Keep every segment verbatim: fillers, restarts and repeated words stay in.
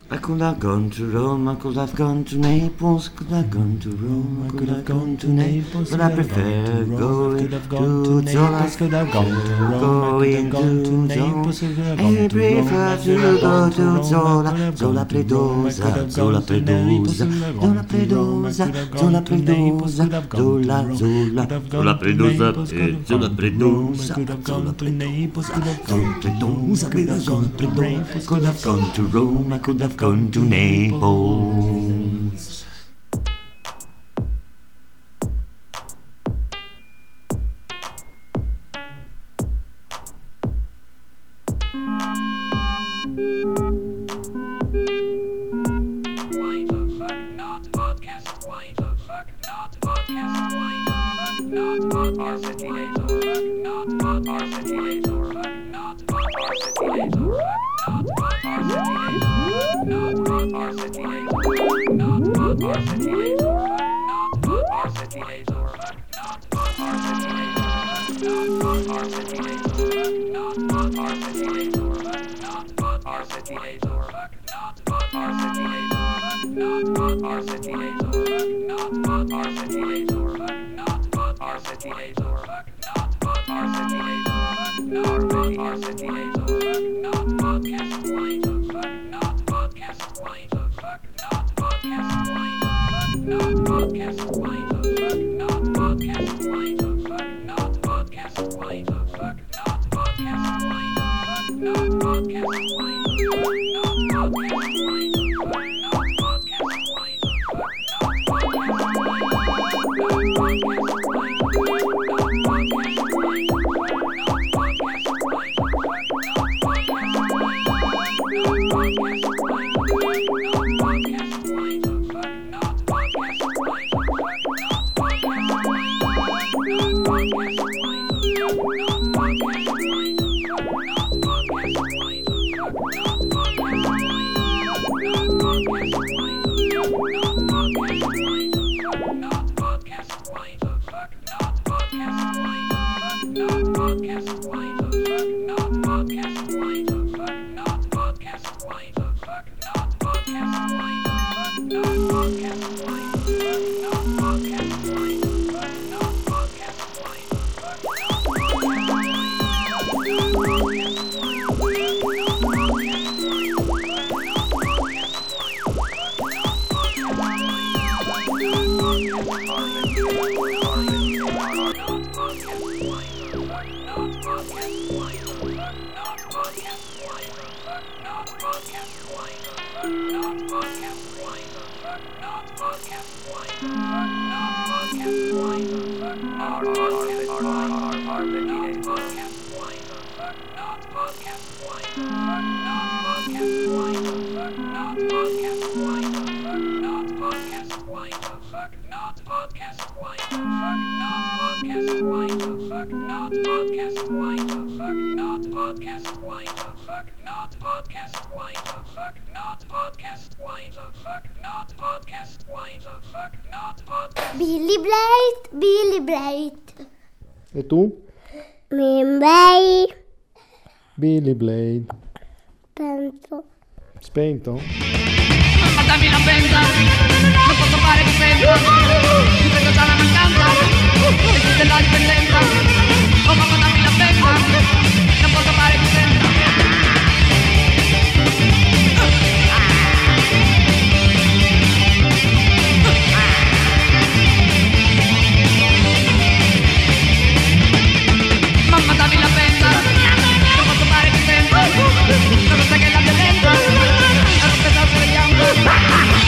I could have gone to Rome, I could have gone to Naples, could have gone to Rome, I could have gone to Naples, but I prefer going to Zola, could have gone to Rome, going to Naples, I prefer to go to Zola, Zola Predosa, Zola Predosa, Zola Predosa, Zola Predosa, Zola, Zola, Zola Predosa, Zola Predosa, Zola Predosa, Zola Predosa, Zola Predosa, could have gone to Rome, I could have gone to Naples. Why the fuck not podcast? Why the fuck not podcast? Why the fuck not podcast? Not podcast. Not Billy Blade, Billy Blade. E tu? Mimbay. Billy Blade. Penso. Spento? Dammi la pensa, non posso fare che sento, ti vedo già la mancanza, e tu della dipendenza. Oh mamma dammi la pensa, non posso fare che sento. Mamma dammi la pensa, non posso fare che sento, non sai che la violenza, è un pedazo di bianco.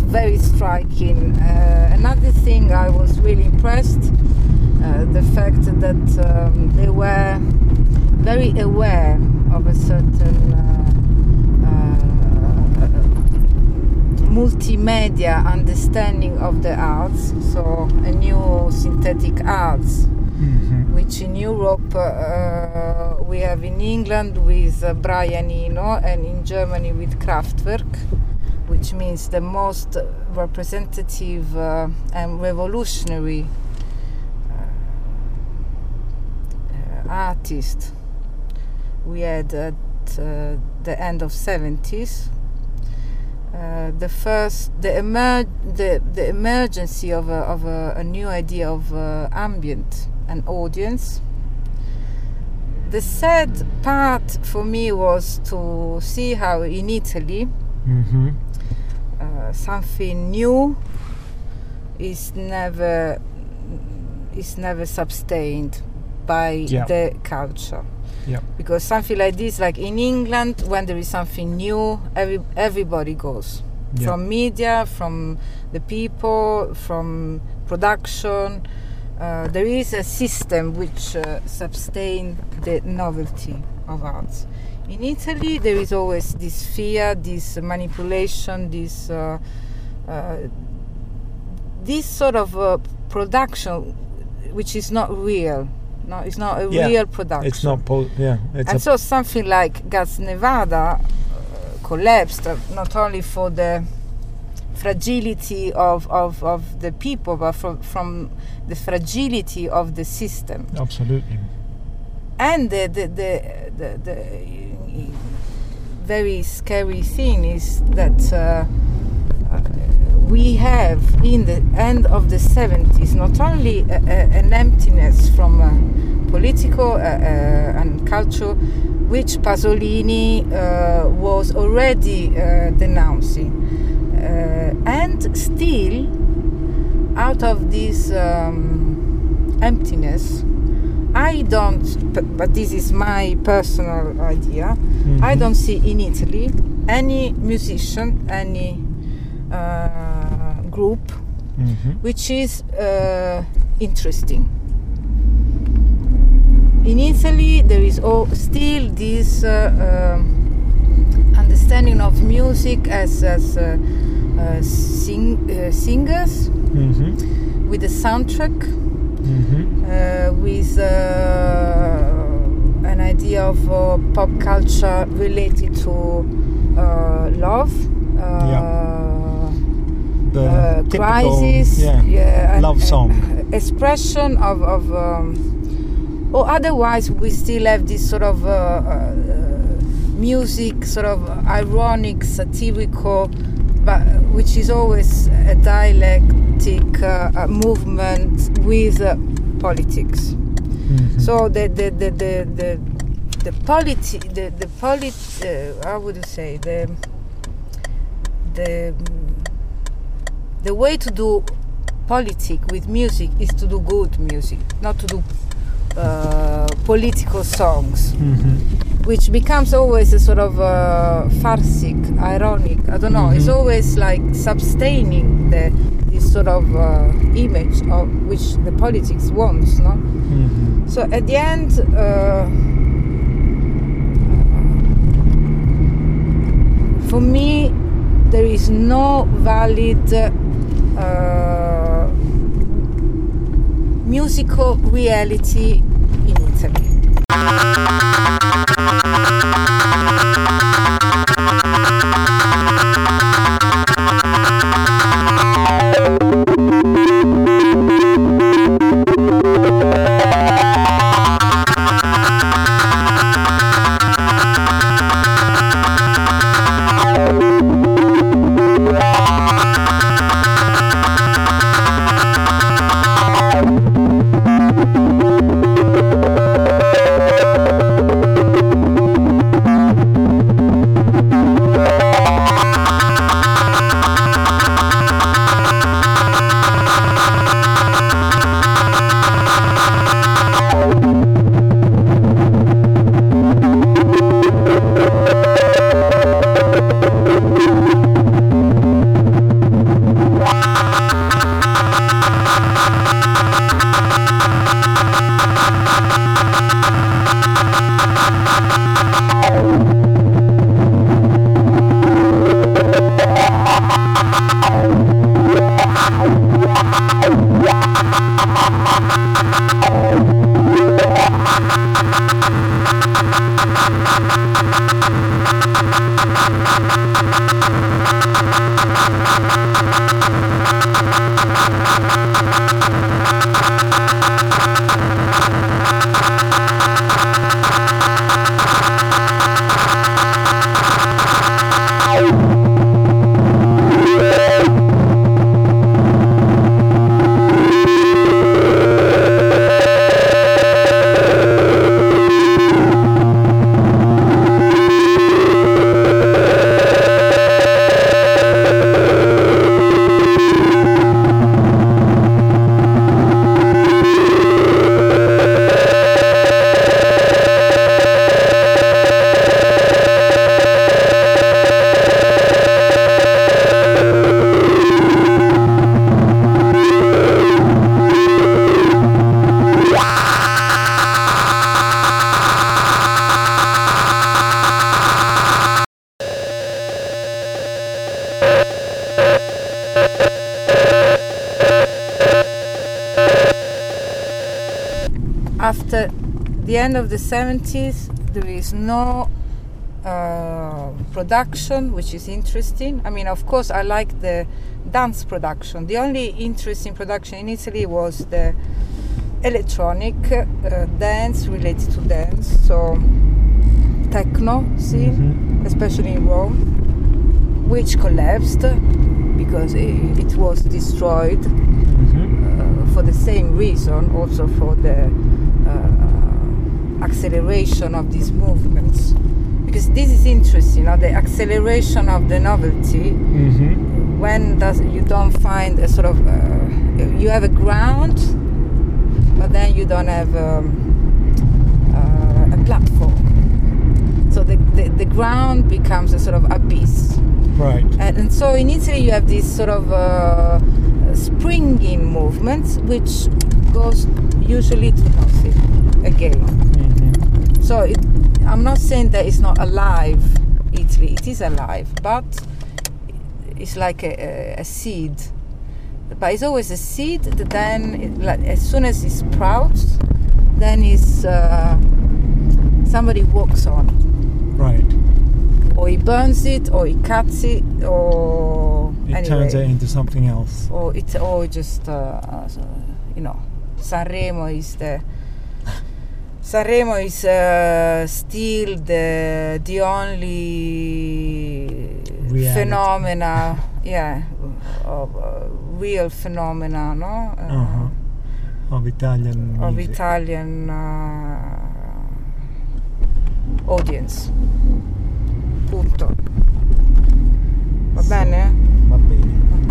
very striking. Uh, another thing I was really impressed, uh, the fact that um, they were very aware of a certain uh, uh, multimedia understanding of the arts, so a new synthetic arts, Mm-hmm. which in Europe uh, we have in England with uh, Brian Eno, and in Germany with Kraftwerk, which means the most representative uh, and revolutionary uh, uh, artist we had at uh, the end of seventies. Uh, the first, the, emer- the the emergency of a, of a, a new idea of uh, ambient and audience. The sad part for me was to see how in Italy Mm-hmm. uh, something new is never is never sustained by Yeah. the culture. Yeah. Because something like this, like in England, when there is something new, every everybody goes. Yeah. From media, from the people, from production. Uh, there is a system which uh, sustains the novelty of arts. In Italy, there is always this fear, this manipulation, this uh, uh, this sort of uh, production, which is not real. No, it's not a Yeah. real production. It's not. Po- yeah. It's And a. so something like Gas Nevada uh, collapsed, uh, not only for the fragility of, of, of the people, but from, from the fragility of the system. Absolutely. And the, the, the, the, the very scary thing is that uh, uh, we have in the end of the seventies not only a, a, an emptiness from uh, political uh, uh, and culture, which Pasolini uh, was already uh, denouncing, uh, and still out of this um, emptiness, I don't, but, but this is my personal idea, Mm-hmm. I don't see in Italy any musician, any uh, group Mm-hmm. which is uh, interesting. In Italy, there is all, still this uh, um, understanding of music as, as uh, uh, sing, uh, singers Mm-hmm. with a soundtrack, Mm-hmm. uh, with uh, an idea of uh, pop culture related to uh, love, uh, The uh, typical, crisis, yeah, yeah, and- love song. and expression of, of um, or otherwise we still have this sort of uh, uh, music, sort of ironic, satirical, but which is always a dialectic uh, a movement with uh, politics. Mhm. So the the the the the, the politi the the polit uh, how would you say the the the way to do politic with music is to do good music, not to do uh, political songs, Mhm. which becomes always a sort of uh, farcic, ironic. I don't know. It's Mhm. always like sustaining the this sort of uh, image of which the politics wants, no? Mhm. So at the end, uh, for me, there is no valid uh, musical reality in Italy. After the end of the seventies, there is no uh, production, which is interesting. I mean, of course, I like the dance production. The only interesting production in Italy was the electronic uh, dance related to dance, so techno scene, Mm-hmm. especially in Rome, which collapsed because it, it was destroyed Mm-hmm. uh, for the same reason, also for the uh, acceleration of these movements. Because this is interesting, you know, the acceleration of the novelty. Mm-hmm. When does you don't find a sort of uh, you have a ground, but then you don't have um, uh, a platform. So the, the the ground becomes a sort of abyss. Right. And, and so in Italy you have this sort of uh, springing movements, which goes usually to nothing again. Mm-hmm. So it, I'm not saying that it's not alive, Italy. It is alive, but it's like a, a, a seed. But it's always a seed that then, it, like, as soon as it sprouts, then it's uh, somebody walks on. Right. Or he burns it, or he cuts it, or It anyway, turns it into something else. or it, or just uh, so, you know, Sanremo is the Sanremo is uh, still the the only Reality. phenomena, yeah, of uh, real phenomena, no, uh, Uh-huh. Of Italian of music. Italian uh, audience. Punto. Va bene? Va bene.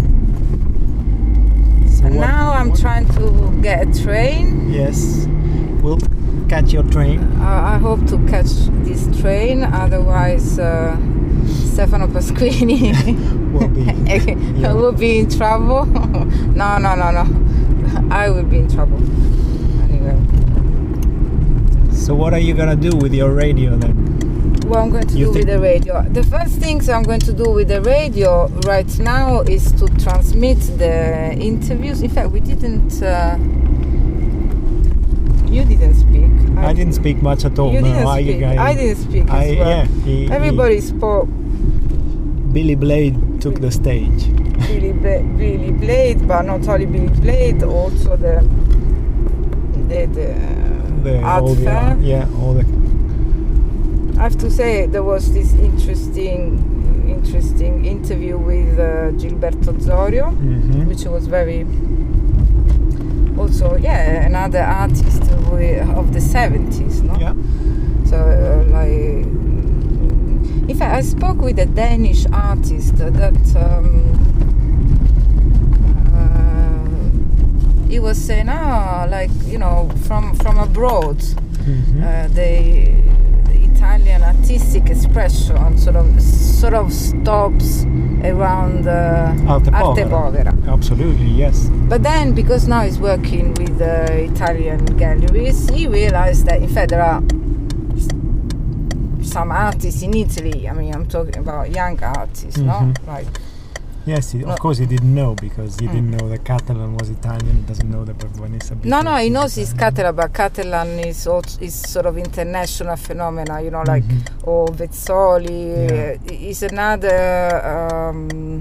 So And what- now I'm what- trying to get a train. Yes. We'll catch your train. Uh, I hope to catch this train, otherwise uh, Stefano Pasquini Will be- yeah. will be in trouble. no, no, no, no. I will be in trouble. Anyway, So what are you gonna do with your radio then? what I'm going to You do with think- the radio. The first things I'm going to do with the radio right now is to transmit the interviews. In fact, we didn't. Uh, you didn't speak. I didn't speak much at all. You no, didn't I, speak. I, I didn't speak I, as well. yeah, he- Everybody spoke. he- Billy Blade took the stage. Billy, Bla- Billy Blade, but not only Billy Blade, also the the, the, The, art all the, fair. yeah, all the. I have to say there was this interesting interesting interview with uh, Gilberto Zorio, Mhm. which was very also yeah another artist wi- of the seventies, no? Yeah. So uh, like in fact I spoke with a Danish artist that um, uh, he was saying ah like you know from from abroad Mhm. uh, they the Italian Italian artistic expression sort of sort of stops around uh, Arte Arte Povera. Povera. Absolutely, yes. But then, because now he's working with uh, Italian galleries, he realized that in fact there are s- some artists in Italy. I mean, I'm talking about young artists, no? Mhm. Like, Yes, he, No. of course he didn't know because he Mm. didn't know that Catalan was Italian. He doesn't know that Vanessa. no, no, he Beatrice knows is he's Italian. Catalan, but Catalan is also, is sort of international phenomena, you know, like Mhm. or Vezzoli. Yeah. uh, is another um,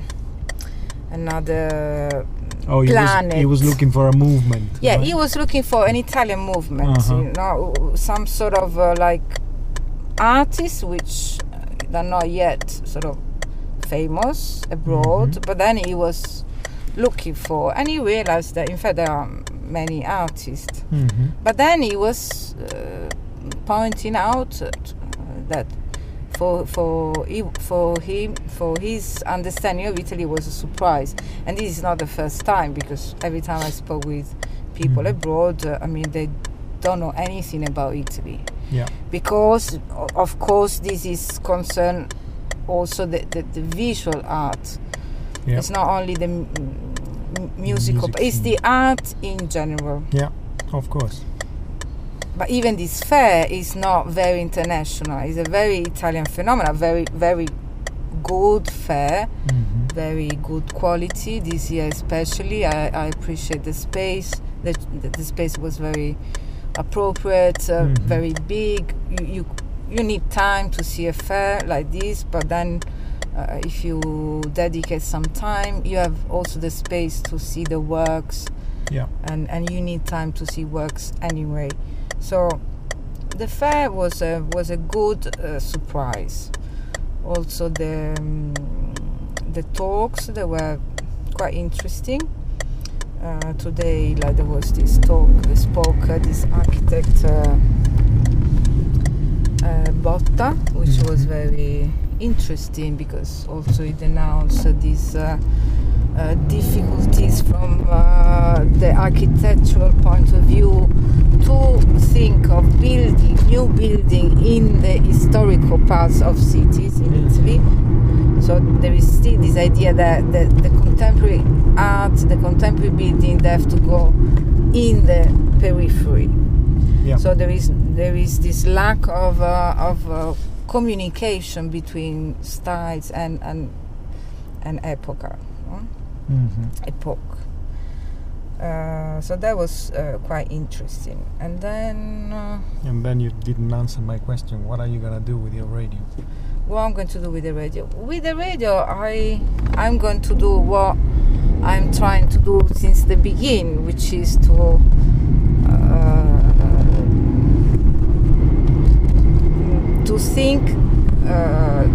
another Oh, he was, planet. he was looking for a movement. Yeah, right? he was looking for an Italian movement, Uh-huh. you know, some sort of uh, like artists which are not yet sort of famous abroad, Mhm. but then he was looking for, and he realized that in fact there are many artists. Mhm. But then he was uh, pointing out uh, that for for he, for him for his understanding of Italy was a surprise, and this is not the first time, because every time I spoke with people Mhm. abroad, uh, I mean they don't know anything about Italy, Yeah. because o- of course this is concerned also the, the, the visual art. Yeah. It's not only the m- m- musical, Music but it's scene. the art in general. Yeah. Of course. But even this fair is not very international. It's a very Italian phenomenon, very, very good fair, Mhm. very good quality. This year especially, I, I appreciate the space. The, the, the space was very appropriate, uh, Mhm. very big. You, you you need time to see a fair like this, but then uh, if you dedicate some time, you have also the space to see the works, Yeah. and, and you need time to see works anyway. So the fair was a was a good uh, surprise. Also the um, the talks, they were quite interesting. Uh, today, like there was this talk, they spoke uh, this architect uh, uh, Botta, which was Mhm. very interesting, because also it denounced uh, these uh, uh, difficulties from uh, the architectural point of view to think of building new building in the historical parts of cities in Mhm. Italy. So there is still this idea that the, the contemporary art, the contemporary building, they have to go in the periphery. Yeah. So there is there is this lack of uh, of uh, communication between styles and and and epoca, no? Mhm. epoch. Uh, so that was uh, quite interesting. And then uh, And then you didn't answer my question. What are you gonna do with your radio? what I'm going to do with the radio? With the radio, I I'm going to do what I'm trying to do since the beginning, which is to uh, to think, uh,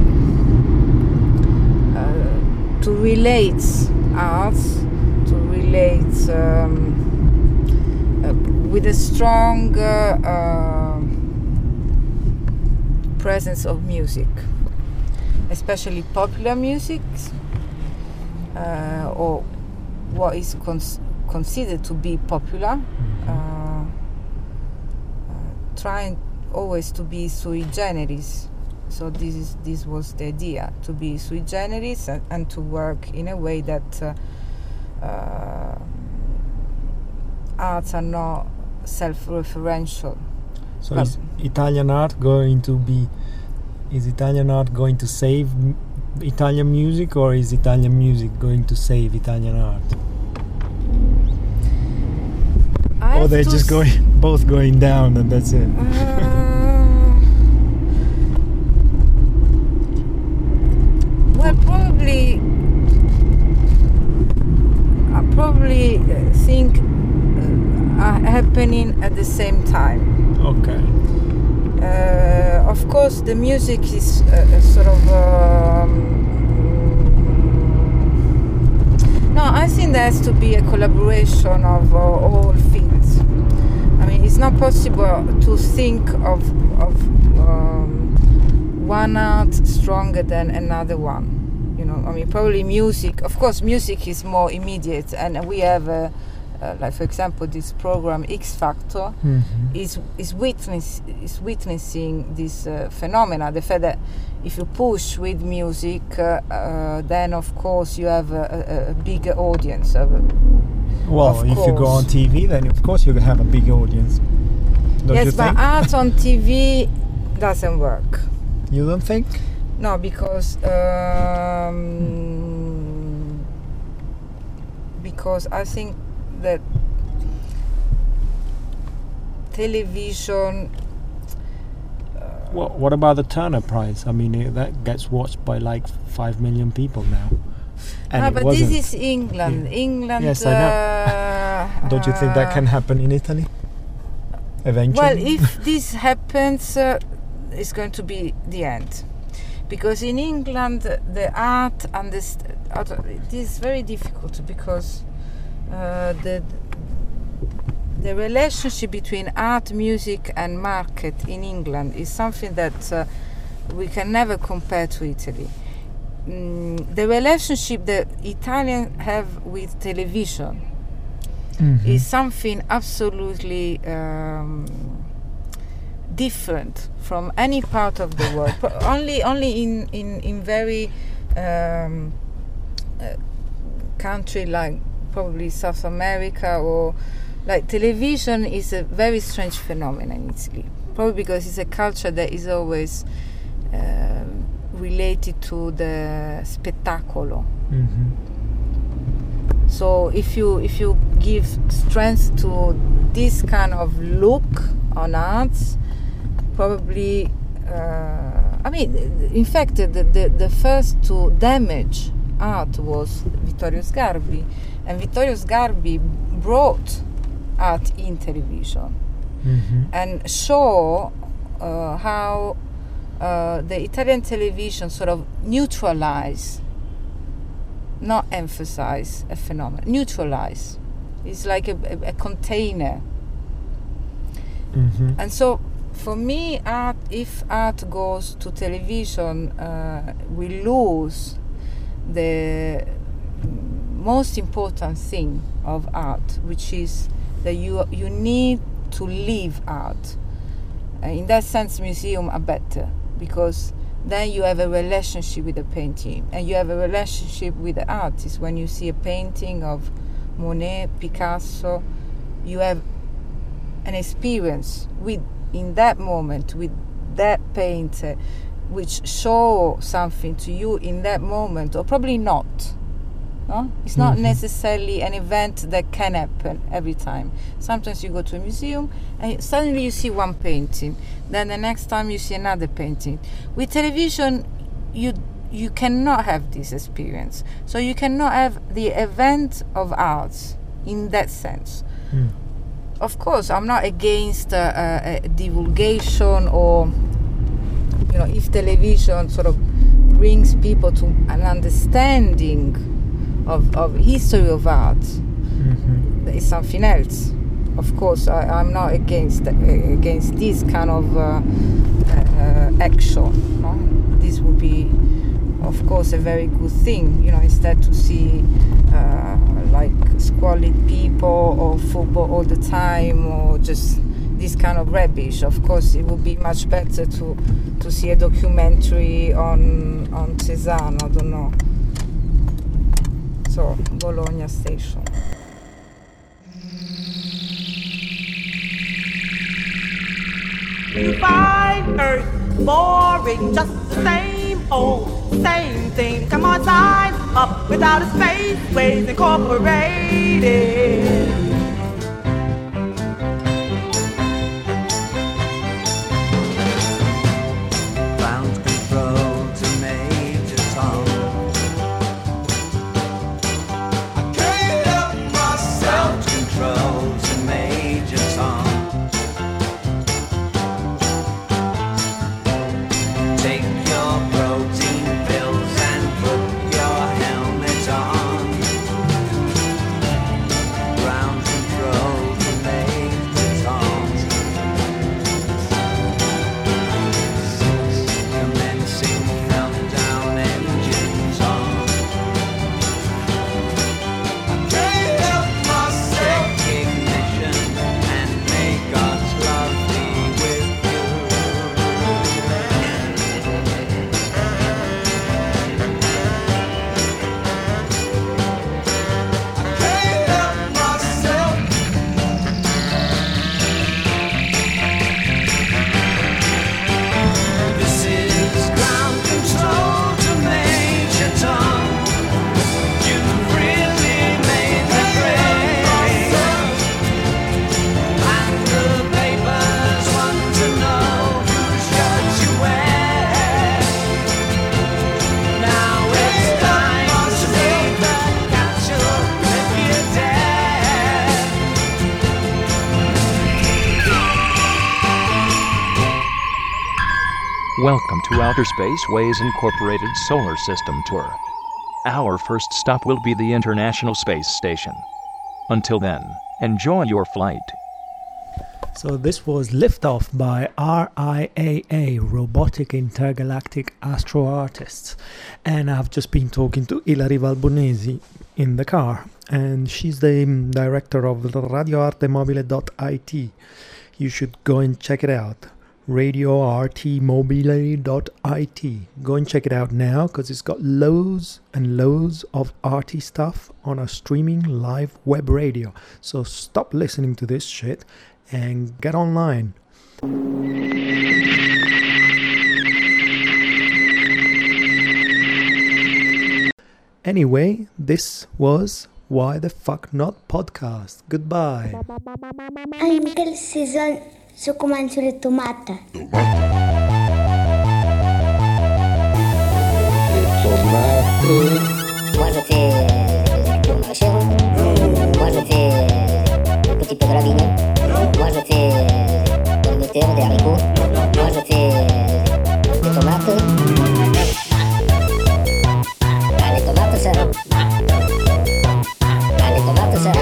uh, to relate arts, to relate um, uh, with a strong uh, uh, presence of music, especially popular music, uh, or what is cons- considered to be popular. Mhm. Uh, uh, trying always to be sui generis. So this is this was the idea, to be sui generis and, and to work in a way that uh, uh, arts are not self-referential. So Well- is Italian art going to be? Is Italian art going to save m- Italian music, or is Italian music going to save Italian art? I Or have they're to just s- going both going down and that's it? Uh, well, probably, I probably uh, think uh, are happening at the same time. Okay. Uh, of course, the music is uh, a sort of. Um, no, I think there has to be a collaboration of uh, all fields. I mean, it's not possible to think of of um, one art stronger than another one. You know, I mean, probably music. Of course, music is more immediate, and we have a, uh, like for example this program X Factor, Mhm. is is witness is witnessing this uh, phenomena. The fact that if you push with music, uh, uh, then of course you have a, a, a bigger audience. Of, Well, of if you go on course. T V, then of course you have a big audience. Don't yes, you but think? art on T V doesn't work. You don't think? No, because um, because I think that television. What, what about the Turner Prize? I mean, eh, that gets watched by like five million people now. And no, it but wasn't. this is England. Yeah. England. Yes, I know. uh, Don't you think that can happen in Italy? Eventually? Well, if this happens, uh, it's going to be the end. Because in England, the art and the st- art, it is very difficult because uh, the the relationship between art, music, and market in England is something that uh, we can never compare to Italy. Mm, the relationship that Italians have with television Mhm. is something absolutely um, different from any part of the world. Pro- only, only in in in very um, uh, country like probably South America, or like television is a very strange phenomenon in Italy. Probably because it's a culture that is always um related to the spettacolo. Mhm. So if you if you give strength to this kind of look on arts, probably uh, I mean, in fact, the, the the first to damage art was Vittorio Sgarbi, and Vittorio Sgarbi brought art in television Mhm. and show uh, how uh, the Italian television sort of neutralize, not emphasize a phenomenon, neutralize. It's like a, a, a container. Mhm. And so for me, art, if art goes to television, uh, we lose the most important thing of art, which is that you you need to live art. Uh, in that sense, museums are better because then you have a relationship with the painting, and you have a relationship with the artist. When you see a painting of Monet, Picasso, you have an experience with in that moment with that painter, which show something to you in that moment, or probably not. No? It's not Mhm. necessarily an event that can happen every time. Sometimes you go to a museum and suddenly you see one painting, then the next time you see another painting. With television, you you cannot have this experience. So you cannot have the event of arts in that sense. Mm. Of course, I'm not against uh, uh, a divulgation, or you know, if television sort of brings people to an understanding of, of history of art, Mhm. it's something else. Of course, I, I'm not against uh, against this kind of uh, uh, action. No? This would be, of course, a very good thing. You know, instead to see uh, like squalid people or football all the time, or just this kind of rubbish. Of course, it would be much better to to see a documentary on on Cézanne. I don't know. So Bologna station. You find Earth boring, just the same old, same thing. Come on, sign up without a space, Ways Incorporated. Ground control to Major Tom. Can't help myself. Ground control to Major Tom. Take your protein pills and put your helmet on. Ground Welcome to Outer Space Ways Incorporated Solar System Tour. Our first stop will be the International Space Station. Until then, enjoy your flight. So this was Liftoff by R I A A, Robotic Intergalactic Astro Artists. And I've just been talking to Ilari Valbonesi in the car. And she's the um, director of radio arte mobile dot I T. You should go and check it out. radio arte mobile dot I T. Go and check it out now because it's got loads and loads of arty stuff on a streaming live web radio. So stop listening to this shit and get online. Anyway, this was Why the Fuck Not Podcast. Goodbye. En quelle saison se commence les tomates? Les tomates. Moi je fais euh, la chèvre. Moi je fais euh, un petit peu de la vigne. Moi je fais euh, des pommes de terre, des haricots. Moi je fais euh, des tomates. Ah, les tomates ça. Ah, les tomates ça.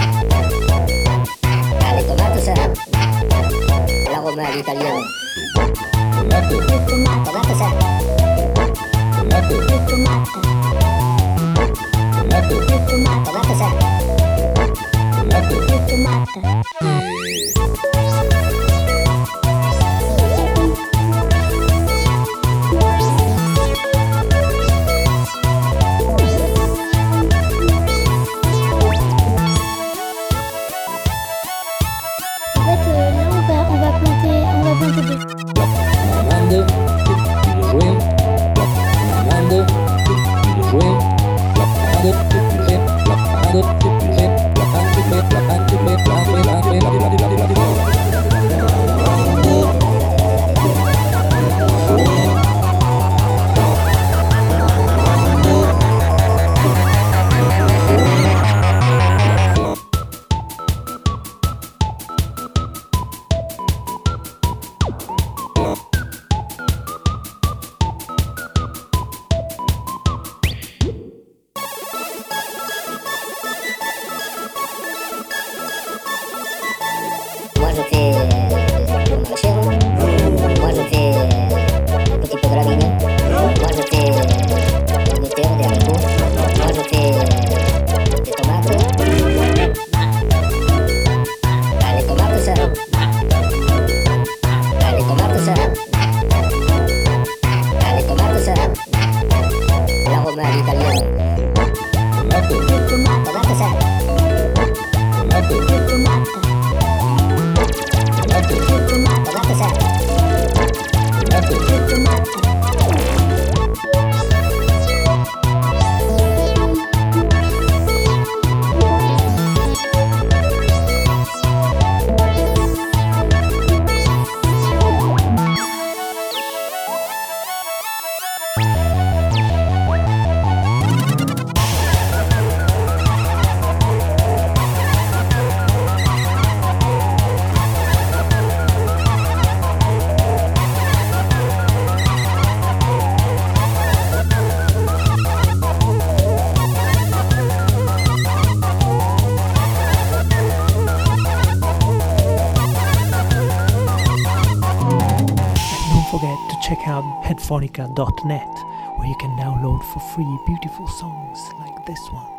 Ah, les tomates ça. L'arôme à l'italienne. Tomate. Tomate ça. Tomate. Tomate. Tomate. Tomate ça. Tomate. En fait, euh, là, on va, on va planter, on va planter des... Amande. Petit jouet. Amande. Petit jouet. La parade. Petit jouet. La parade. Petit jouet. La parade. Petit jouet. La parade. Petit jouet. La parade. La parade. La parade. La parade. La parade. Moi je fais euh, la chèvre. Moi je fais euh, un petit peu de la vigne. Moi je fais euh, des pommes de terre, des haricots. Moi je fais euh, des tomates. Ah, les tomates ça. Ah, les tomates ça. Ah, les tomates ça. L'arôme à l'italienne. Tomate. Tomate ça. Tomate. Tomate. Tomate. Tomate ça. Tomate. Don't forget to check out headphonica dot net, where you can download for free beautiful songs like this one.